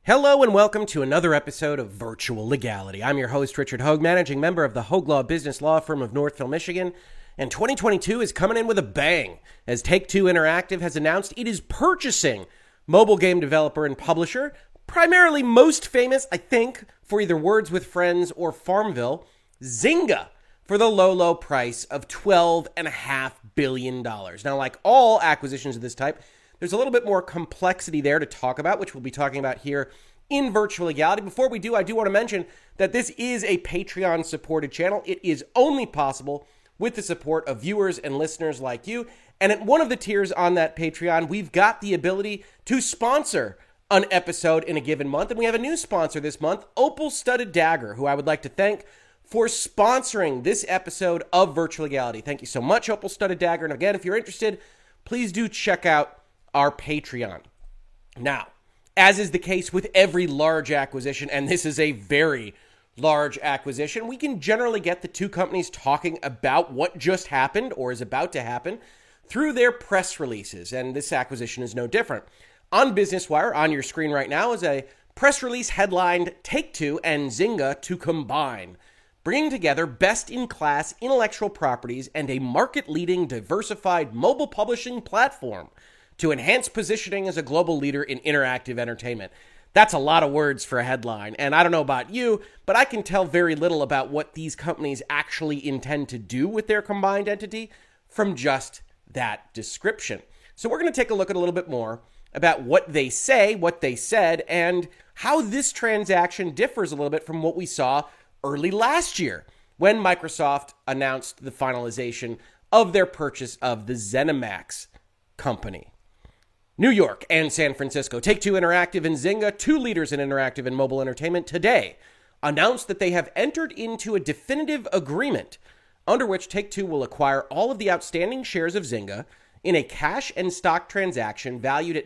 Hello and welcome to another episode of Virtual Legality. I'm your host, Richard Hogue, managing member of the Hogue Law Business Law Firm of Northville, Michigan. And 2022 is coming in with a bang, as Take-Two Interactive has announced it is purchasing mobile game developer and publisher, primarily most famous, I think, for either Words with Friends or Farmville, Zynga, for the low price of $12.5 billion. Now, like all acquisitions of this type, there's a little bit more complexity there to talk about, which we'll be talking about here in Virtual Legality. Before we do, I do want to mention that this is a Patreon-supported channel. It is only possible with the support of viewers and listeners like you. And at one of the tiers on that Patreon, we've got the ability to sponsor an episode in a given month. And we have a new sponsor this month, Opal Studded Dagger, who I would like to thank for sponsoring this episode of Virtual Legality. Thank you so much, Opal Studded Dagger. And again, if you're interested, please do check out our Patreon. Now, as is the case with every large acquisition, and this is a very large acquisition, we can generally get the two companies talking about what just happened or is about to happen through their press releases, and this acquisition is no different. On Business Wire, on your screen right now, is a press release headlined Take-Two and Zynga to combine, bringing together best-in-class intellectual properties and a market-leading diversified mobile publishing platform to enhance positioning as a global leader in interactive entertainment. That's a lot of words for a headline, and I don't know about you, but I can tell very little about what these companies actually intend to do with their combined entity from just that description. So we're going to take a look at a little bit more about what they say, what they said, and how this transaction differs a little bit from what we saw early last year when Microsoft announced the finalization of their purchase of the ZeniMax company. New York and San Francisco, Take-Two Interactive and Zynga, two leaders in interactive and mobile entertainment, today announced that they have entered into a definitive agreement under which Take-Two will acquire all of the outstanding shares of Zynga in a cash and stock transaction valued at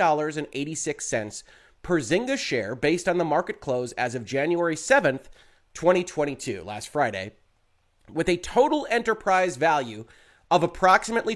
$9.86 per Zynga share based on the market close as of January 7th, 2022, last Friday, with a total enterprise value of approximately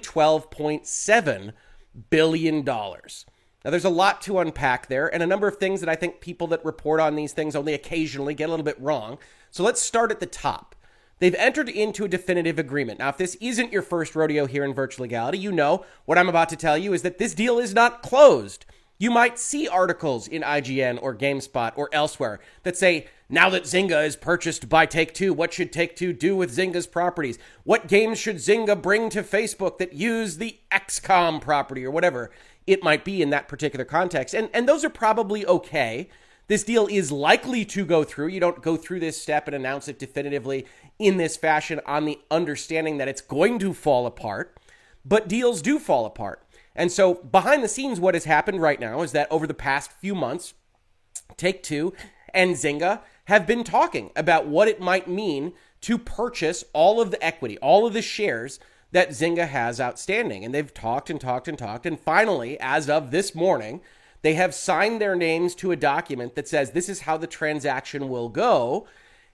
$12.7 billion. Now, there's a lot to unpack there and a number of things that I think people that report on these things only occasionally get a little bit wrong. So let's start at the top. They've entered into a definitive agreement. Now, if this isn't your first rodeo here in Virtual Legality, you know what I'm about to tell you is that this deal is not closed. You might see articles in IGN or GameSpot or elsewhere that say, now that Zynga is purchased by Take-Two, what should Take-Two do with Zynga's properties? What games should Zynga bring to Facebook that use the XCOM property or whatever it might be in that particular context? And those are probably okay. This deal is likely to go through. You don't go through this step and announce it definitively in this fashion on the understanding that it's going to fall apart, but deals do fall apart. And so behind the scenes, what has happened right now is that over the past few months, Take-Two and Zynga have been talking about what it might mean to purchase all of the equity, all of the shares that Zynga has outstanding. And they've talked and talked and talked. And finally, as of this morning, they have signed their names to a document that says this is how the transaction will go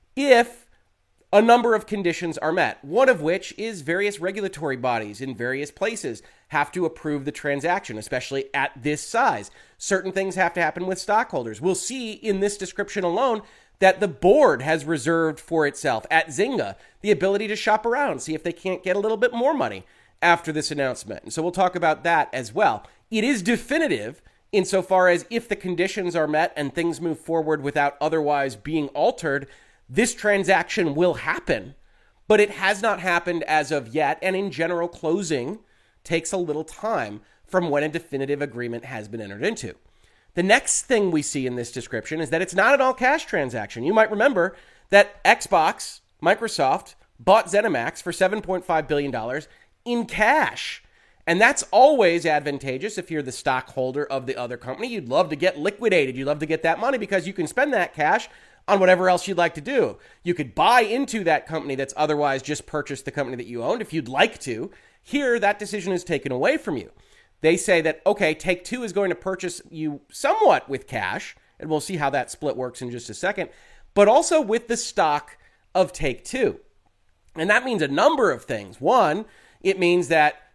if a number of conditions are met, one of which is various regulatory bodies in various places have to approve the transaction, especially at this size. Certain things have to happen with stockholders. We'll see in this description alone that the board has reserved for itself at Zynga the ability to shop around, see if they can't get a little bit more money after this announcement. And so we'll talk about that as well. It is definitive insofar as if the conditions are met and things move forward without otherwise being altered, this transaction will happen, but it has not happened as of yet. And in general, closing takes a little time from when a definitive agreement has been entered into. The next thing we see in this description is that it's not an all-cash transaction. You might remember that Xbox, Microsoft, bought ZeniMax for $7.5 billion in cash. And that's always advantageous if you're the stockholder of the other company. You'd love to get liquidated. You'd love to get that money because you can spend that cash on whatever else you'd like to do. You could buy into that company that's otherwise just purchased the company that you owned if you'd like to. Here, that decision is taken away from you. They say that, okay, Take-Two is going to purchase you somewhat with cash, and we'll see how that split works in just a second, but also with the stock of Take-Two. And that means a number of things. One, it means that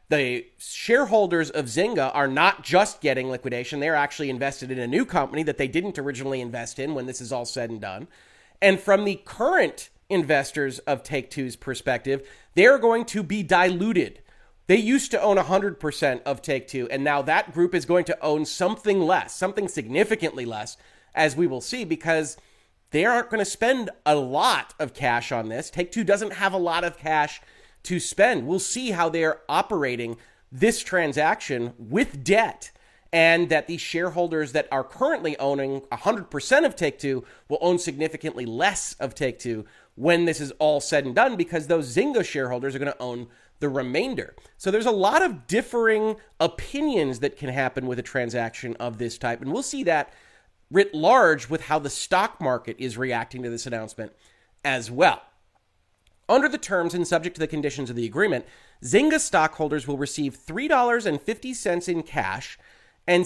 The shareholders of Zynga are not just getting liquidation. They're actually invested in a new company that they didn't originally invest in when this is all said and done. And from the current investors of Take-Two's perspective, they're going to be diluted. They used to own 100% of Take-Two, and now that group is going to own something less, something significantly less, as we will see, because they aren't going to spend a lot of cash on this. Take-Two doesn't have a lot of cash to spend. We'll see how they're operating this transaction with debt, and that the shareholders that are currently owning 100% of Take-Two will own significantly less of Take-Two when this is all said and done, because those Zynga shareholders are going to own the remainder. So there's a lot of differing opinions that can happen with a transaction of this type, and we'll see that writ large with how the stock market is reacting to this announcement as well. Under the terms and subject to the conditions of the agreement, Zynga stockholders will receive $3.50 in cash and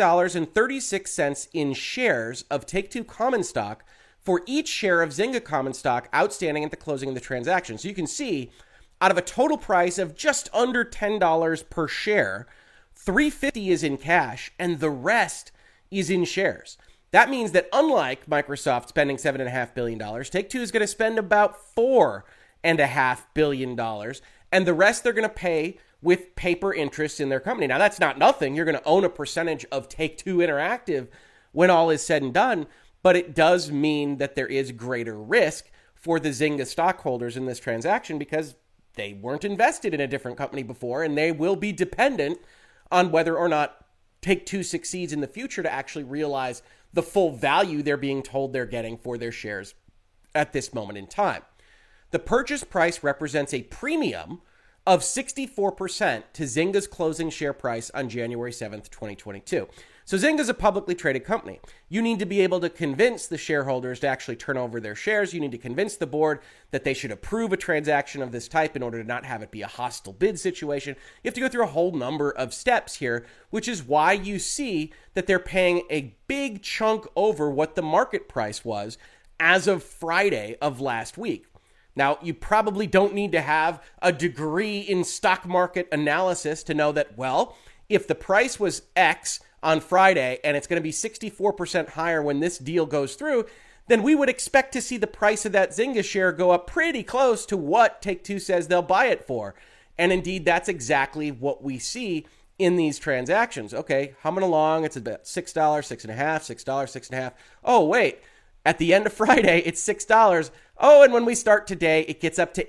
$6.36 in shares of Take-Two common stock for each share of Zynga common stock outstanding at the closing of the transaction. So you can see, out of a total price of just under $10 per share, $3.50 is in cash and the rest is in shares. That means that unlike Microsoft spending $7.5 billion, Take-Two is going to spend about $4.5 billion, and the rest they're going to pay with paper interest in their company. Now, that's not nothing. You're going to own a percentage of Take-Two Interactive when all is said and done, but it does mean that there is greater risk for the Zynga stockholders in this transaction because they weren't invested in a different company before, and they will be dependent on whether or not Take-Two succeeds in the future to actually realize the full value they're being told they're getting for their shares at this moment in time. The purchase price represents a premium of 64% to Zynga's closing share price on January 7th, 2022. So Zynga's a publicly traded company. You need to be able to convince the shareholders to actually turn over their shares. You need to convince the board that they should approve a transaction of this type in order to not have it be a hostile bid situation. You have to go through a whole number of steps here, which is why you see that they're paying a big chunk over what the market price was as of Friday of last week. Now, you probably don't need to have a degree in stock market analysis to know that, well, if the price was X on Friday and it's going to be 64% higher when this deal goes through, then we would expect to see the price of that Zynga share go up pretty close to what Take-Two says they'll buy it for. And indeed, that's exactly what we see in these transactions. Okay, humming along, it's about $6, $6.50, $6, $6.50. Oh, wait. At the end of Friday, it's $6. Oh, and when we start today, it gets up to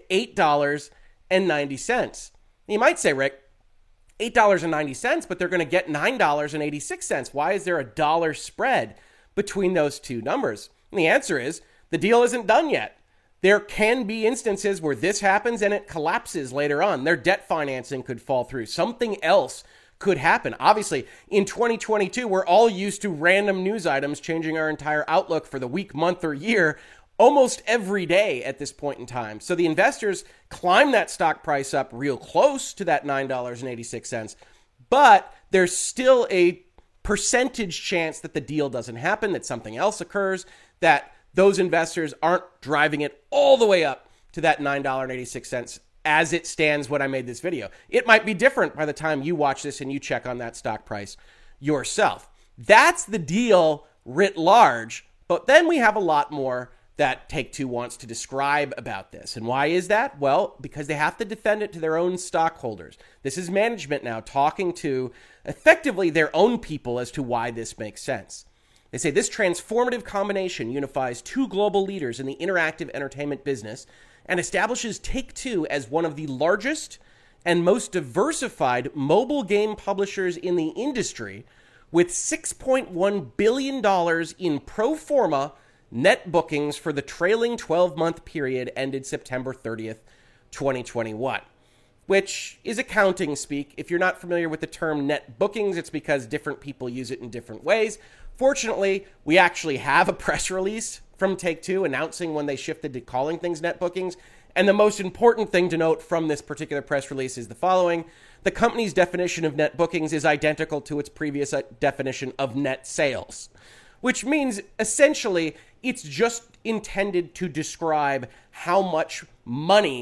$8.90. You might say, Rick, $8.90, but they're going to get $9.86. Why is there a dollar spread between those two numbers? And the answer is the deal isn't done yet. There can be instances where this happens and it collapses later on. Their debt financing could fall through. Something else could happen. Obviously, in 2022, we're all used to random news items changing our entire outlook for the week, month, or year almost every day at this point in time. So the investors climb that stock price up real close to that $9.86, but there's still a percentage chance that the deal doesn't happen, that something else occurs, that those investors aren't driving it all the way up to that $9.86 as it stands when I made this video. It might be different by the time you watch this and you check on that stock price yourself. That's the deal writ large, but then we have a lot more that Take-Two wants to describe about this. And why is that? Well, because they have to defend it to their own stockholders. This is management now talking to effectively their own people as to why this makes sense. They say this transformative combination unifies two global leaders in the interactive entertainment business and establishes Take-Two as one of the largest and most diversified mobile game publishers in the industry, with $6.1 billion in pro forma net bookings for the trailing 12-month period ended September 30th, 2021, which is accounting speak. If you're not familiar with the term net bookings, it's because different people use it in different ways. Fortunately, we actually have a press release from Take-Two announcing when they shifted to calling things net bookings. And the most important thing to note from this particular press release is the following. The company's definition of net bookings is identical to its previous definition of net sales, which means essentially it's just intended to describe how much money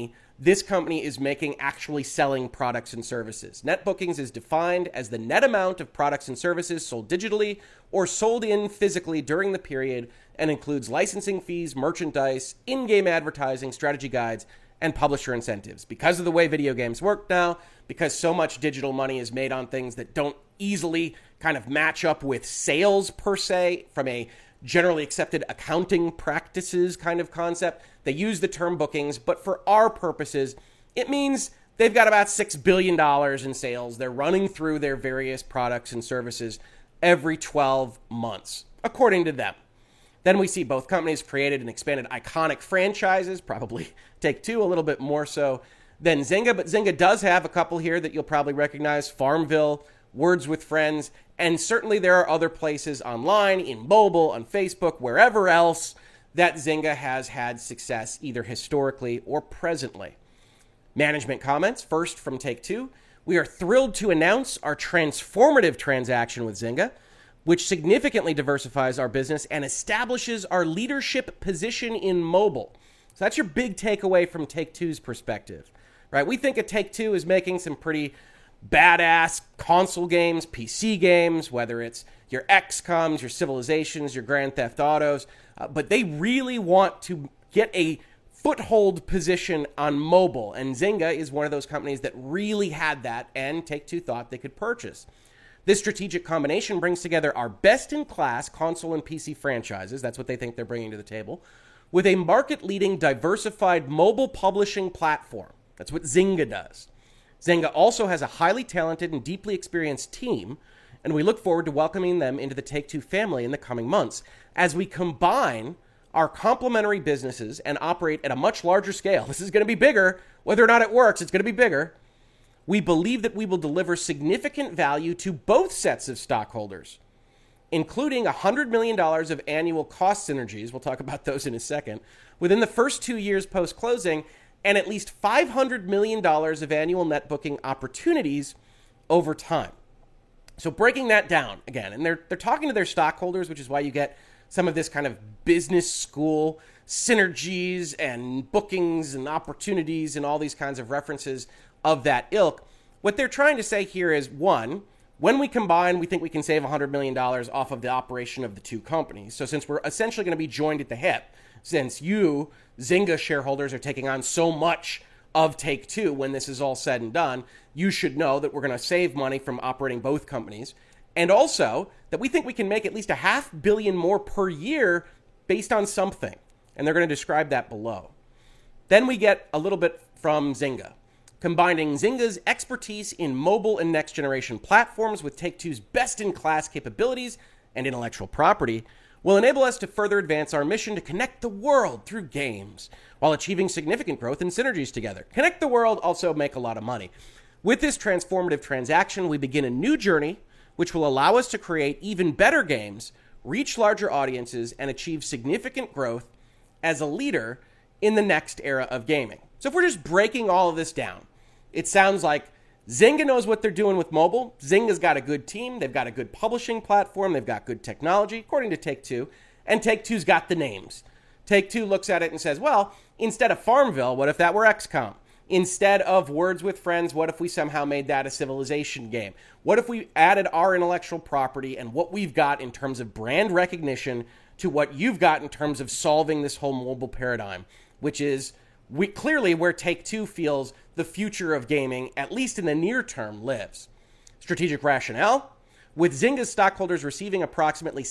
this company is making actually selling products and services. Net bookings is defined as the net amount of products and services sold digitally or sold in physically during the period and includes licensing fees, merchandise, in-game advertising, strategy guides, and publisher incentives. Because of the way video games work now, because so much digital money is made on things that don't easily kind of match up with sales per se from a generally accepted accounting practices kind of concept, they use the term bookings, but for our purposes, it means they've got about $6 billion in sales. They're running through their various products and services every 12 months, according to them. Then we see both companies created and expanded iconic franchises, probably Take-Two a little bit more so than Zynga, but Zynga does have a couple here that you'll probably recognize: Farmville, Words with Friends, and certainly there are other places online, in mobile, on Facebook, wherever else that Zynga has had success either historically or presently. Management comments, first from Take-Two. We are thrilled to announce our transformative transaction with Zynga, which significantly diversifies our business and establishes our leadership position in mobile. So that's your big takeaway from Take-Two's perspective, right? We think Take-Two is making some pretty badass console games, PC games, whether it's your XCOMs, your Civilizations, your Grand Theft Autos, but they really want to get a foothold position on mobile, and Zynga is one of those companies that really had that, and Take-Two thought they could purchase. This strategic combination brings together our best-in-class console and PC franchises, that's what they think they're bringing to the table, with a market-leading diversified mobile publishing platform. That's what Zynga does. Zynga also has a highly talented and deeply experienced team, and we look forward to welcoming them into the Take-Two family in the coming months as we combine our complementary businesses and operate at a much larger scale. This is going to be bigger. Whether or not it works, it's going to be bigger. We believe that we will deliver significant value to both sets of stockholders, including $100 million of annual cost synergies, we'll talk about those in a second, within the first 2 years post-closing, and at least $500 million of annual net booking opportunities over time. So breaking that down again, and they're talking to their stockholders, which is why you get some of this kind of business school synergies and bookings and opportunities and all these kinds of references of that ilk. What they're trying to say here is, one, when we combine, we think we can save $100 million off of the operation of the two companies. So since we're essentially going to be joined at the hip, since you, Zynga shareholders, are taking on so much of Take-Two when this is all said and done, you should know that we're going to save money from operating both companies. And also that we think we can make at least $500 million more per year based on something. And they're going to describe that below. Then we get a little bit from Zynga, combining Zynga's expertise in mobile and next-generation platforms with Take-Two's best-in-class capabilities and intellectual property will enable us to further advance our mission to connect the world through games while achieving significant growth and synergies together. Connect the world, also make a lot of money. With this transformative transaction, we begin a new journey which will allow us to create even better games, reach larger audiences, and achieve significant growth as a leader in the next era of gaming. So if we're just breaking all of this down, it sounds like Zynga knows what they're doing with mobile. Zynga's got a good team. They've got a good publishing platform. They've got good technology, according to Take-Two. And Take-Two's got the names. Take-Two looks at it and says, well, instead of Farmville, what if that were XCOM? Instead of Words with Friends, what if we somehow made that a Civilization game? What if we added our intellectual property and what we've got in terms of brand recognition to what you've got in terms of solving this whole mobile paradigm, which is clearly where Take-Two feels the future of gaming, at least in the near term, lives. Strategic rationale: with Zynga's stockholders receiving approximately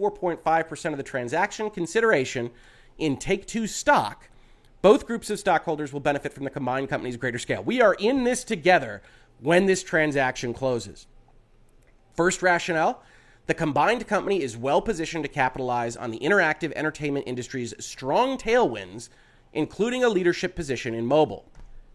64.5% of the transaction consideration in Take-Two stock, both groups of stockholders will benefit from the combined company's greater scale. We are in this together when this transaction closes. First rationale: the combined company is well positioned to capitalize on the interactive entertainment industry's strong tailwinds, including a leadership position in mobile.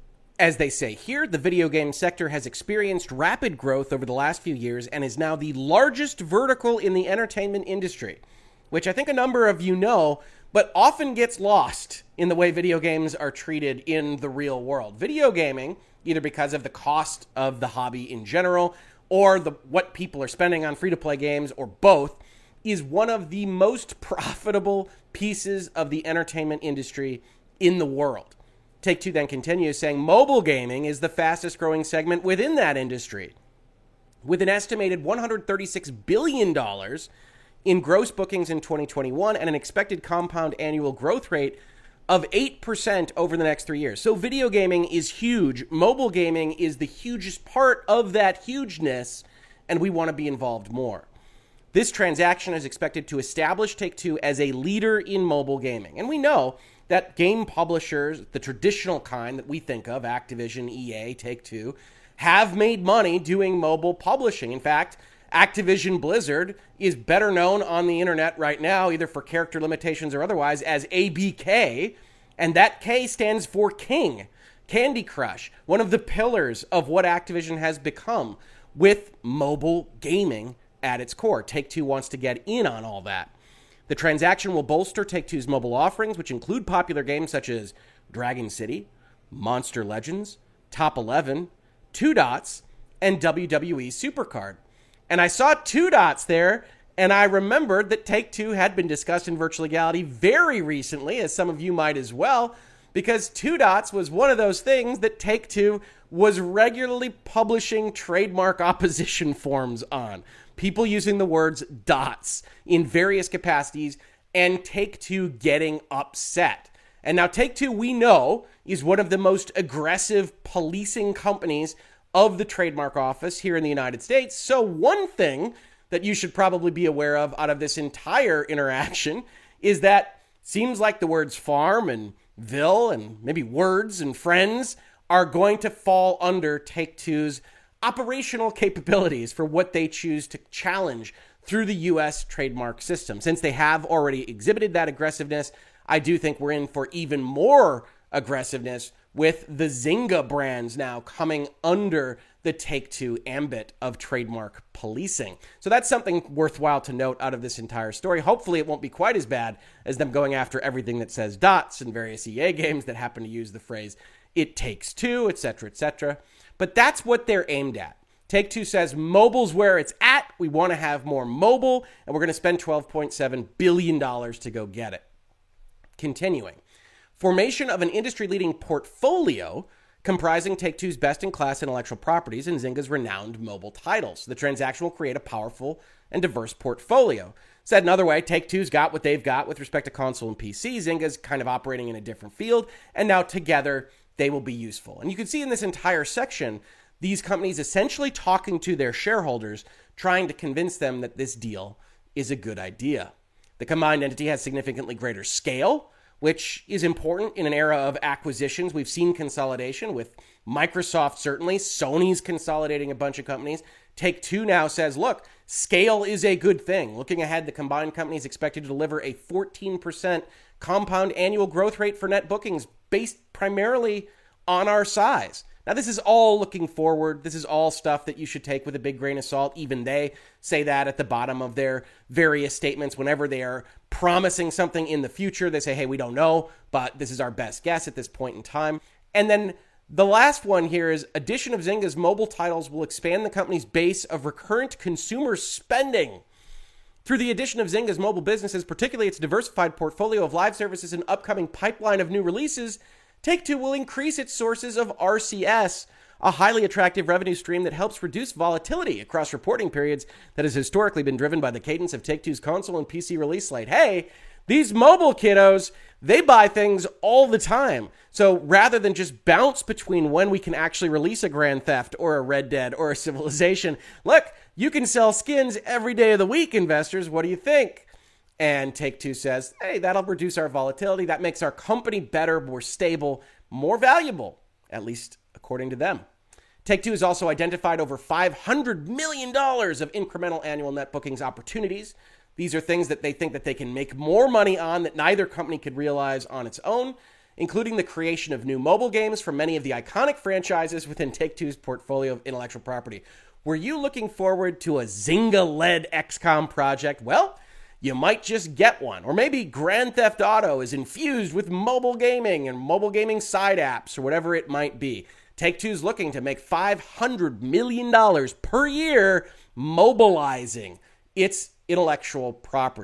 As they say here, the video game sector has experienced rapid growth over the last few years and is now the largest vertical in the entertainment industry, which I think a number of you know, but often gets lost in the way video games are treated in the real world. Video gaming, either because of the cost of the hobby in general or what people are spending on free-to-play games, or both, is one of the most profitable pieces of the entertainment industry in the world. Take-Two then continues saying mobile gaming is the fastest growing segment within that industry, with an estimated $136 billion in gross bookings in 2021 and an expected compound annual growth rate of 8% over the next 3 years. So video gaming is huge. Mobile gaming is the hugest part of that hugeness, and we want to be involved more. This transaction is expected to establish Take-Two as a leader in mobile gaming. And we know that game publishers, the traditional kind that we think of, Activision, EA, Take-Two, have made money doing mobile publishing. In fact, Activision Blizzard is better known on the internet right now, either for character limitations or otherwise, as ABK, and that K stands for King. Candy Crush, one of the pillars of what Activision has become with mobile gaming at its core. Take-Two wants to get in on all that. The transaction will bolster Take-Two's mobile offerings, which include popular games such as Dragon City, Monster Legends, Top 11, Two Dots, and WWE Supercard. And I saw Two Dots there, and I remembered that Take-Two had been discussed in Virtual Legality very recently, as some of you might as well, because Two Dots was one of those things that Take-Two was regularly publishing trademark opposition forms on. People using the words dots in various capacities, and Take-Two getting upset. And now Take-Two, we know, is one of the most aggressive policing companies of the trademark office here in the United States. So one thing that you should probably be aware of out of this entire interaction is that seems like the words farm and vil and maybe words and friends are going to fall under Take-Two's operational capabilities for what they choose to challenge through the U.S. trademark system. Since they have already exhibited that aggressiveness, I do think we're in for even more aggressiveness with the Zynga brands now coming under the Take-Two ambit of trademark policing. So that's something worthwhile to note out of this entire story. Hopefully it won't be quite as bad as them going after everything that says dots and various EA games that happen to use the phrase "it takes two," etc., etc. But that's what they're aimed at. Take-Two says mobile's where it's at. We want to have more mobile, and we're going to spend $12.7 billion to go get it. Continuing. Formation of an industry-leading portfolio comprising Take-Two's best-in-class intellectual properties and Zynga's renowned mobile titles. The transaction will create a powerful and diverse portfolio. Said another way, Take-Two's got what they've got with respect to console and PC. Zynga's kind of operating in a different field, and now together they will be useful. And you can see in this entire section, these companies essentially talking to their shareholders, trying to convince them that this deal is a good idea. The combined entity has significantly greater scale, which is important in an era of acquisitions. We've seen consolidation with Microsoft, certainly. Sony's consolidating a bunch of companies. Take-Two now says, look, scale is a good thing. Looking ahead, the combined company is expected to deliver a 14% compound annual growth rate for net bookings based primarily on our size. Now, this is all looking forward. This is all stuff that you should take with a big grain of salt. Even they say that at the bottom of their various statements. Whenever they are promising something in the future, they say, hey, we don't know, but this is our best guess at this point in time. And then the last one here is addition of Zynga's mobile titles will expand the company's base of recurrent consumer spending. Through the addition of Zynga's mobile businesses, particularly its diversified portfolio of live services and upcoming pipeline of new releases, Take-Two will increase its sources of RCS, a highly attractive revenue stream that helps reduce volatility across reporting periods that has historically been driven by the cadence of Take-Two's console and PC release slate. Hey, these mobile kiddos, they buy things all the time. So rather than just bounce between when we can actually release a Grand Theft or a Red Dead or a Civilization, look, you can sell skins every day of the week, investors. What do you think? And Take-Two says, hey, that'll reduce our volatility. That makes our company better, more stable, more valuable, at least according to them. Take-Two has also identified over $500 million of incremental annual net bookings opportunities. These are things that they think that they can make more money on that neither company could realize on its own, including the creation of new mobile games for many of the iconic franchises within Take-Two's portfolio of intellectual property. Were you looking forward to a Zynga-led XCOM project? Well, you might just get one. Or maybe Grand Theft Auto is infused with mobile gaming and mobile gaming side apps or whatever it might be. Take-Two's looking to make $500 million per year mobilizing its intellectual property.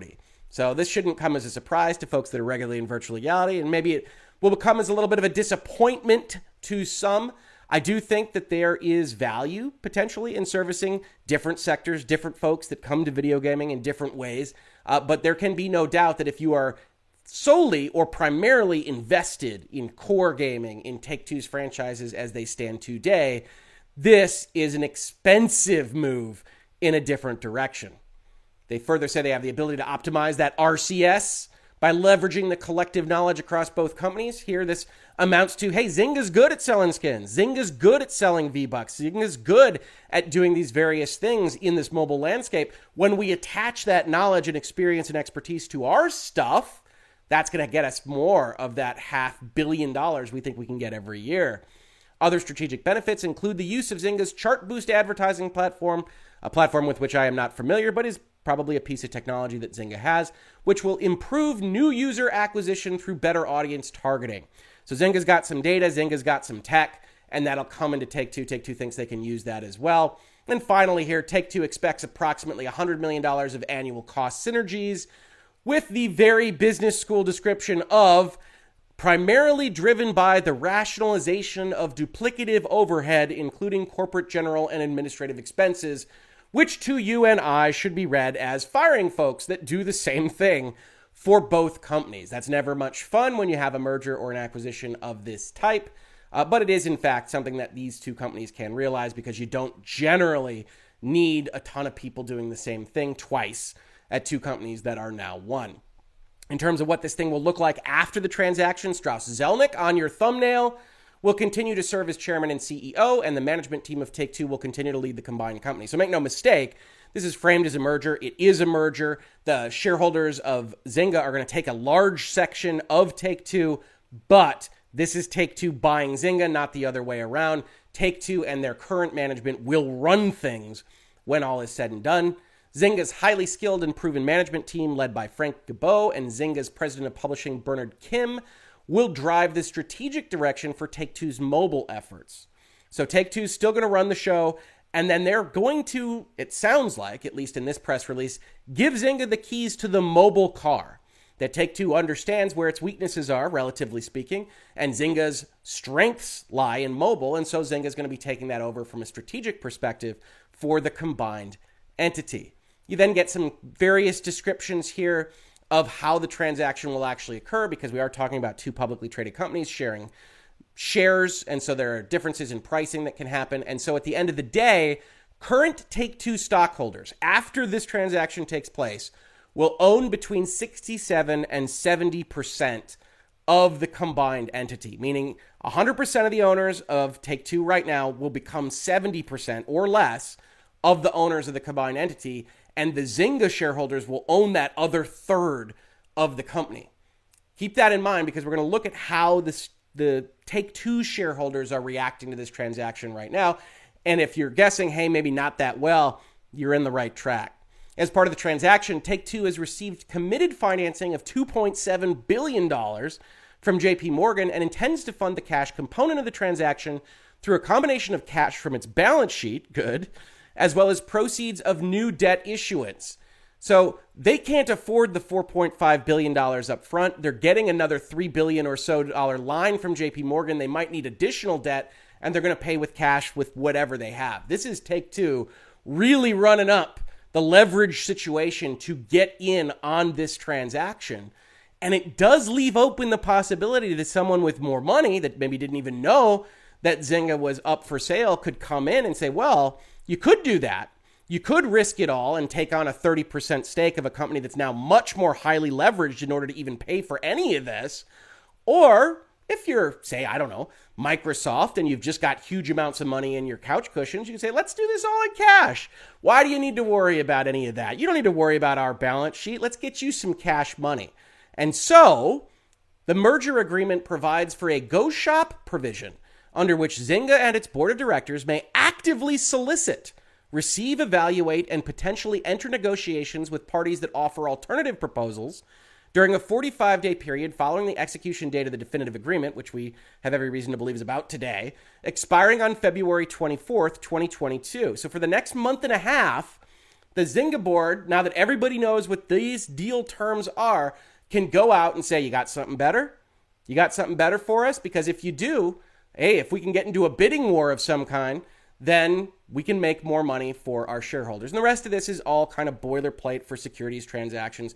So this shouldn't come as a surprise to folks that are regularly in virtual legality, and maybe it will become as a little bit of a disappointment to some. I do think that there is value potentially in servicing different sectors, different folks that come to video gaming in different ways. But there can be no doubt that if you are solely or primarily invested in core gaming, in Take-Two's franchises as they stand today, this is an expensive move in a different direction. They further say they have the ability to optimize that RCS by leveraging the collective knowledge across both companies. Here, this amounts to, hey, Zynga's good at selling skins. Zynga's good at selling V-Bucks. Zynga's good at doing these various things in this mobile landscape. When we attach that knowledge and experience and expertise to our stuff, that's going to get us more of that $500 million we think we can get every year. Other strategic benefits include the use of Zynga's Chartboost advertising platform, a platform with which I am not familiar, but is probably a piece of technology that Zynga has, which will improve new user acquisition through better audience targeting. So Zynga's got some data, Zynga's got some tech, and that'll come into Take-Two. Take-Two thinks they can use that as well. And finally here, Take-Two expects approximately $100 million of annual cost synergies, with the very business school description of primarily driven by the rationalization of duplicative overhead, including corporate, general, and administrative expenses, which to you and I should be read as firing folks that do the same thing for both companies. That's never much fun when you have a merger or an acquisition of this type, but it is in fact something that these two companies can realize because you don't generally need a ton of people doing the same thing twice at two companies that are now one. In terms of what this thing will look like after the transaction, Strauss Zelnick on your thumbnail will continue to serve as chairman and CEO, and the management team of Take-Two will continue to lead the combined company. So make no mistake, this is framed as a merger. It is a merger. The shareholders of Zynga are going to take a large section of Take-Two, but this is Take-Two buying Zynga, not the other way around. Take-Two and their current management will run things when all is said and done. Zynga's highly skilled and proven management team, led by Frank Gibeau, and Zynga's president of publishing, Bernard Kim, will drive the strategic direction for Take-Two's mobile efforts. So Take-Two's still going to run the show, and then they're going to, it sounds like, at least in this press release, give Zynga the keys to the mobile car. That Take-Two understands where its weaknesses are, relatively speaking, and Zynga's strengths lie in mobile, and so Zynga's going to be taking that over from a strategic perspective for the combined entity. You then get some various descriptions here of how the transaction will actually occur, because we are talking about two publicly traded companies sharing shares, and so there are differences in pricing that can happen. And so at the end of the day, current Take-Two stockholders, after this transaction takes place, will own between 67 and 70% of the combined entity, meaning 100% of the owners of Take-Two right now will become 70% or less of the owners of the combined entity, and the Zynga shareholders will own that other third of the company. Keep that in mind, because we're going to look at how the Take-Two shareholders are reacting to this transaction right now. And if you're guessing, hey, maybe not that well, you're in the right track. As part of the transaction, Take-Two has received committed financing of $2.7 billion from JP Morgan and intends to fund the cash component of the transaction through a combination of cash from its balance sheet, good, as well as proceeds of new debt issuance. So they can't afford the $4.5 billion up front. They're getting another $3 billion or so line from JP Morgan. They might need additional debt, and they're going to pay with cash with whatever they have. This is Take-Two really running up the leverage situation to get in on this transaction. And it does leave open the possibility that someone with more money that maybe didn't even know that Zynga was up for sale could come in and say, well, you could do that. You could risk it all and take on a 30% stake of a company that's now much more highly leveraged in order to even pay for any of this. Or if you're, say, I don't know, Microsoft, and you've just got huge amounts of money in your couch cushions, you can say, let's do this all in cash. Why do you need to worry about any of that? You don't need to worry about our balance sheet. Let's get you some cash money. And so the merger agreement provides for a go shop provision under which Zynga and its board of directors may actively solicit, receive, evaluate, and potentially enter negotiations with parties that offer alternative proposals during a 45-day period following the execution date of the definitive agreement, which we have every reason to believe is about today, expiring on February 24th, 2022. So for the next month and a half, the Zynga board, now that everybody knows what these deal terms are, can go out and say, you got something better? You got something better for us? Because if you do, hey, if we can get into a bidding war of some kind, then we can make more money for our shareholders. And the rest of this is all kind of boilerplate for securities transactions.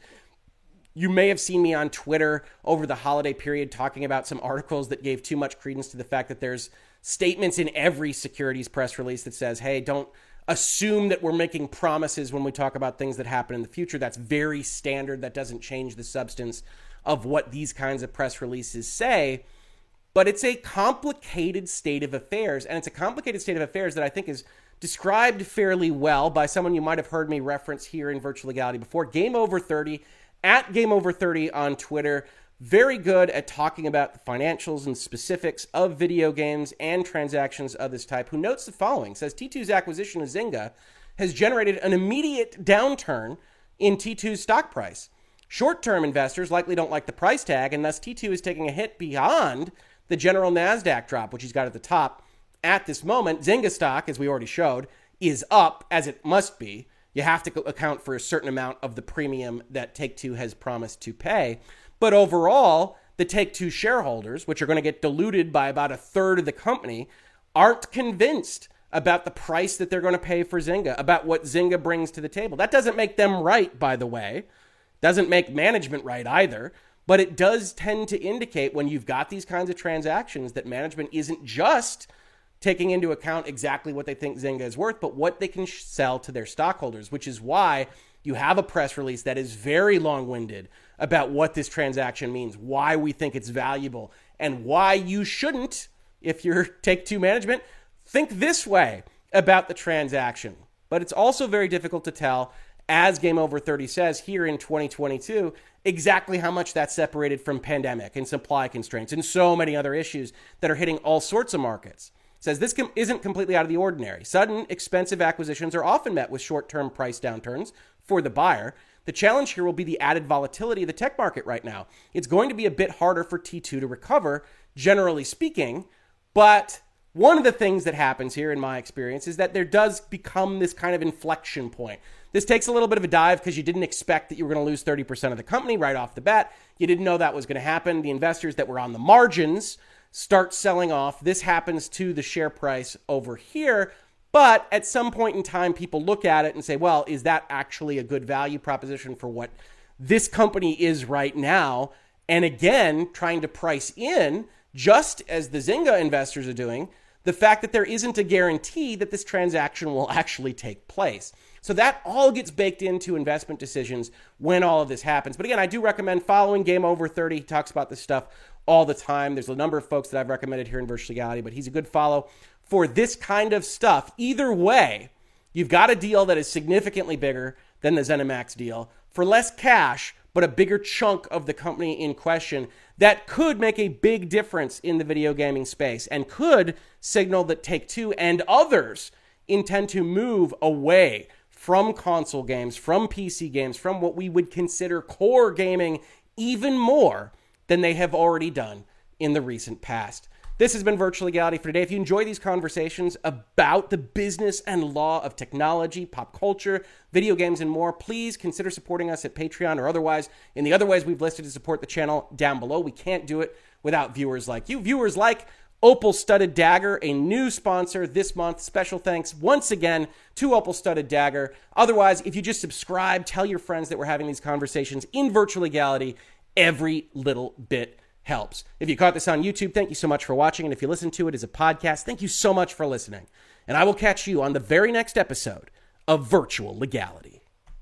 You may have seen me on Twitter over the holiday period talking about some articles that gave too much credence to the fact that there's statements in every securities press release that says, hey, don't assume that we're making promises when we talk about things that happen in the future. That's very standard. That doesn't change the substance of what these kinds of press releases say. But it's a complicated state of affairs, and it's a complicated state of affairs that I think is described fairly well by someone you might have heard me reference here in Virtual Legality before, Game Over 30, at Game Over 30 on Twitter. Very good at talking about the financials and specifics of video games and transactions of this type, who notes the following. Says T2's acquisition of Zynga has generated an immediate downturn in T2's stock price. Short-term investors likely don't like the price tag, and thus T2 is taking a hit beyond the general NASDAQ drop, which he's got at the top. At this moment, Zynga stock, as we already showed, is up, as it must be. You have to account for a certain amount of the premium that Take-Two has promised to pay. But overall, the Take-Two shareholders, which are going to get diluted by about a third of the company, aren't convinced about the price that they're going to pay for Zynga, about what Zynga brings to the table. That doesn't make them right, by the way. Doesn't make management right either. But it does tend to indicate when you've got these kinds of transactions that management isn't just taking into account exactly what they think Zynga is worth, but what they can sell to their stockholders, which is why you have a press release that is very long-winded about what this transaction means, why we think it's valuable, and why you shouldn't, if you're Take-Two management, think this way about the transaction. But it's also very difficult to tell, as Game Over 30 says here in 2022, exactly how much that's separated from pandemic and supply constraints and so many other issues that are hitting all sorts of markets. It says this isn't completely out of the ordinary. Sudden, expensive acquisitions are often met with short-term price downturns for the buyer. The challenge here will be the added volatility of the tech market right now. It's going to be a bit harder for T2 to recover, generally speaking, but one of the things that happens here, in my experience, is that there does become this kind of inflection point. This takes a little bit of a dive because you didn't expect that you were going to lose 30% of the company right off the bat. You didn't know that was going to happen. The investors that were on the margins start selling off. This happens to the share price over here. But at some point in time, people look at it and say, well, is that actually a good value proposition for what this company is right now? And again, trying to price in, just as the Zynga investors are doing, the fact that there isn't a guarantee that this transaction will actually take place. So that all gets baked into investment decisions when all of this happens. But again, I do recommend following Game Over 30. He talks about this stuff all the time. There's a number of folks that I've recommended here in Virtual Legality, but he's a good follow for this kind of stuff. Either way, you've got a deal that is significantly bigger than the ZeniMax deal for less cash, but a bigger chunk of the company in question that could make a big difference in the video gaming space and could signal that Take-Two and others intend to move away from console games, from PC games, from what we would consider core gaming even more than they have already done in the recent past. This has been Virtual Legality for today. If you enjoy these conversations about the business and law of technology, pop culture, video games, and more, please consider supporting us at Patreon or otherwise in the other ways we've listed to support the channel down below. We can't do it without viewers like you. Viewers like Opal Studded Dagger, a new sponsor this month. Special thanks once again to Opal Studded Dagger. Otherwise, if you just subscribe, tell your friends that we're having these conversations in Virtual Legality, every little bit helps. If you caught this on YouTube, thank you so much for watching. And if you listen to it as a podcast, thank you so much for listening. And I will catch you on the very next episode of Virtual Legality.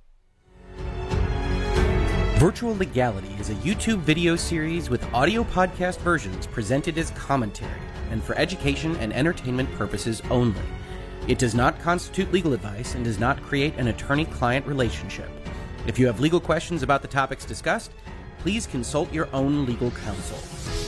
Virtual Legality is a YouTube video series with audio podcast versions presented as commentary and for education and entertainment purposes only. It does not constitute legal advice and does not create an attorney-client relationship. If you have legal questions about the topics discussed, please consult your own legal counsel.